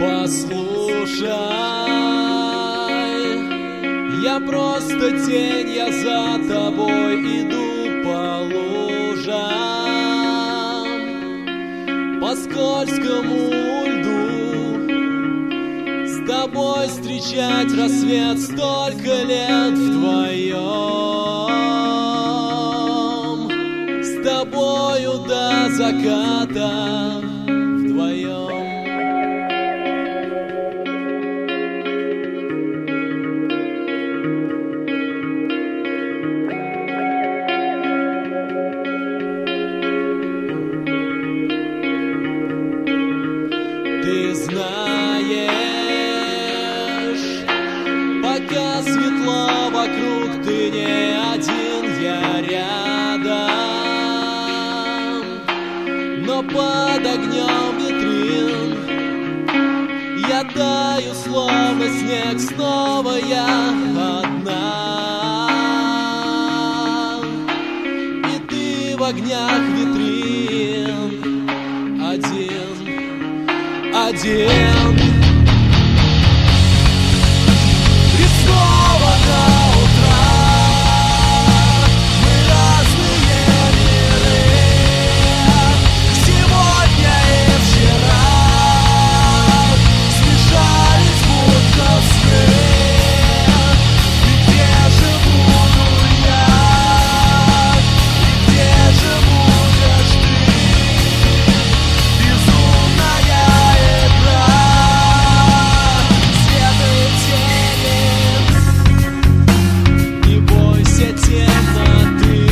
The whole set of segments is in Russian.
Послушай, я просто тень, я за тобой иду по лужам, по скользкому льду. С тобой встречать рассвет, столько лет вдвоем, с тобою до заката вдвоем. Ты знаешь, пока светло вокруг, ты не один, я рядом. Но под огнем витрин я таю, словно снег, снова я одна. И ты в огнях витрин один. И снова до утра мы разные миры, сегодня и вчера смешались будто сны. И где же буду я, и где же будешь ты? Безумная темноты,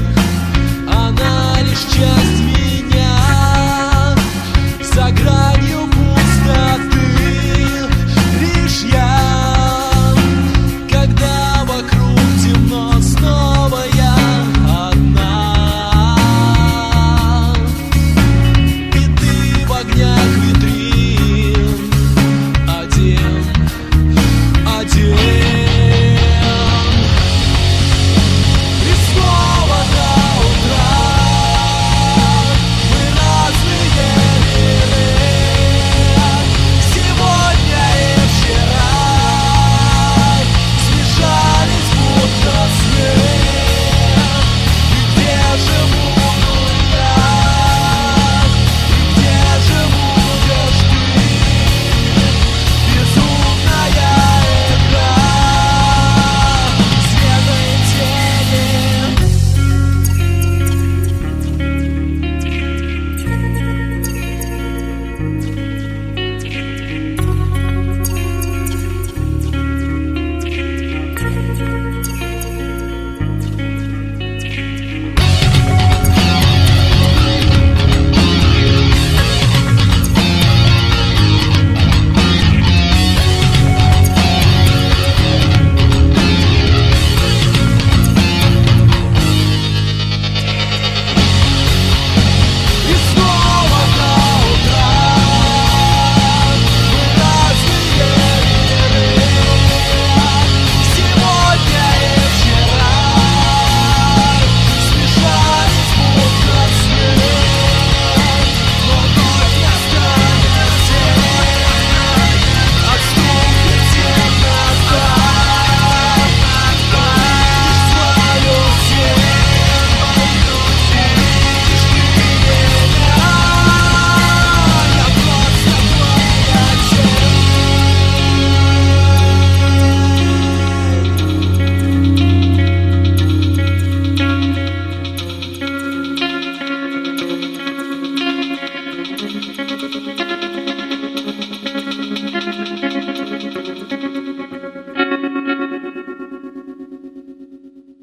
она лишь часть меня, за гранью